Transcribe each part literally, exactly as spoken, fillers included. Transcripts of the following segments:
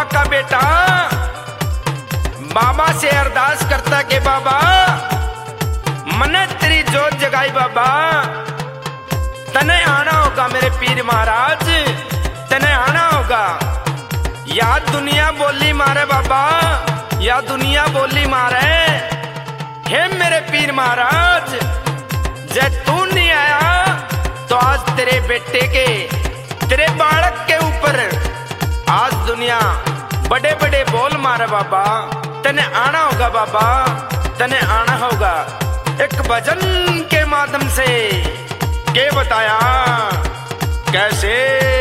बाबा का बेटा बाबा से अरदास करता कि बाबा मने तेरी जोत जगाई बाबा, तने आना होगा मेरे पीर महाराज, तने आना होगा। या दुनिया बोली मारे बाबा, या दुनिया बोली मारे, हे मेरे पीर महाराज जब तू नहीं आया तो आज तेरे बेटे के, तेरे बालक के ऊपर आज दुनिया बड़े बड़े बोल मारे बाबा। तने आना होगा बाबा, तने आना होगा। एक भजन के माध्यम से के बताया कैसे।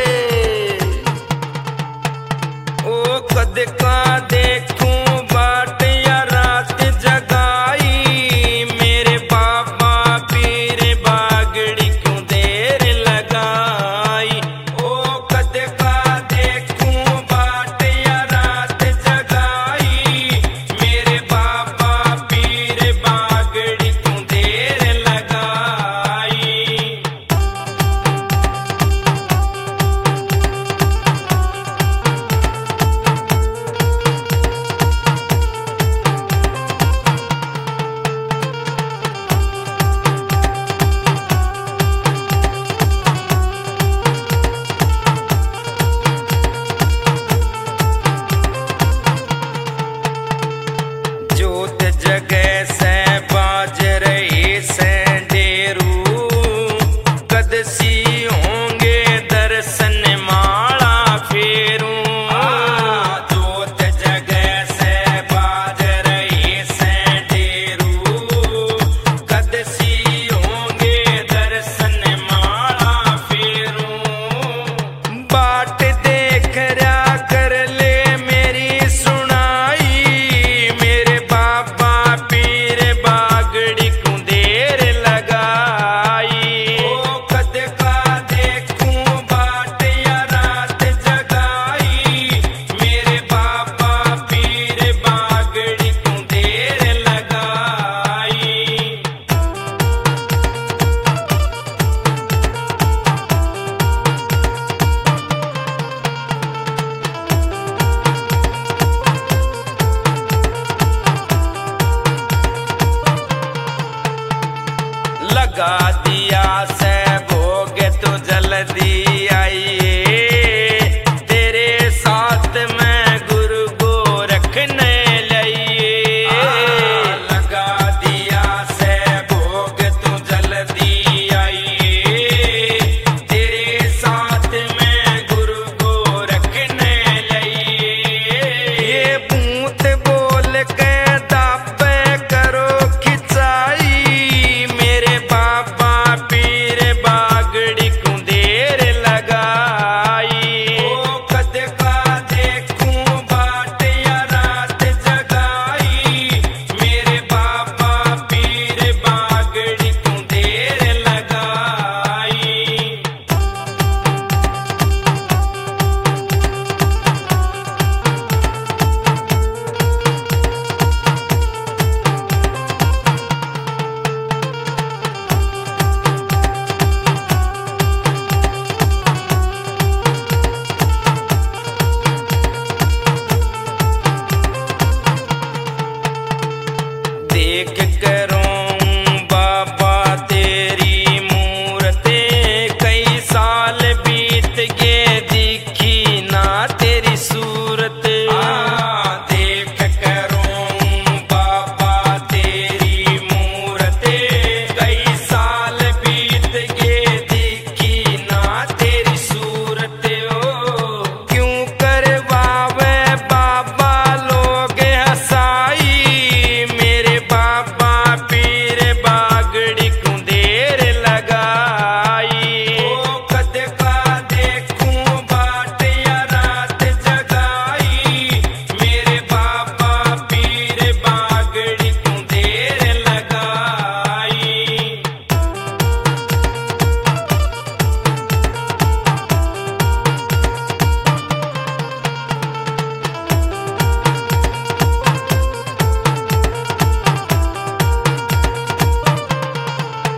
ओ कद का देखूं बाट या रात जगाई, मेरे बाबा पीर बागड़ी क्यों देर लगाई। ओ कद का देखूं बाट या रात जगाई, मेरे बाबा पीर बागड़ी क्यों देर लगाई। जोत जगह से बाज रही से डेरू, कदसी होंगे दर्शन माला फेरूं। जोत जगह से बाज रही से डेरू, कदसी होंगे दर्शन माला फेरूं। बाट देख रहा कर ले मेरी सुनाई, मेरे बाबा पीर बागड़ी क्यों देर लगाई। ओ कद का देखूं बाट या रात जगाई, मेरे बाबा पीर बागड़ी क्यों देर लगाई। लगा दिया से भोग तो जल्दी आइए, तेरे साथ मैं गुरु को रखने लाइए। लगा दिया से भोग तो जल्दी आइए, तेरे साथ मैं गुरु को रखने लाइए। ये भूत बोल के दापे करो खिंचाई, मेरे बाबा पीर बागड़ी क्यों देर लगाई। ओ कद का देखूं बाट या रात जगाई, मेरे बाबा पीर बागड़ी क्यों देर लगाई। देख करूं बाबा तेरी मूरते, कई साल बीत गए दिखी ना तेरी सूरत। देख करूं बाबा तेरी मूरते, कई साल बीत गए दिखी ना तेरी सूरत। ओ क्यों करवावे बाबा लोग हंसाई, मेरे बाबा पीर बागड़ी क्यों देर लगाई। ओ कद का देखूं बाट या रात जगाई, मेरे बाबा पीर बागड़ी क्यों देर लगाई।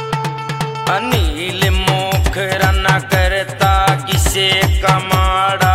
अनिल मोखरा न करता किसे का माड़ा,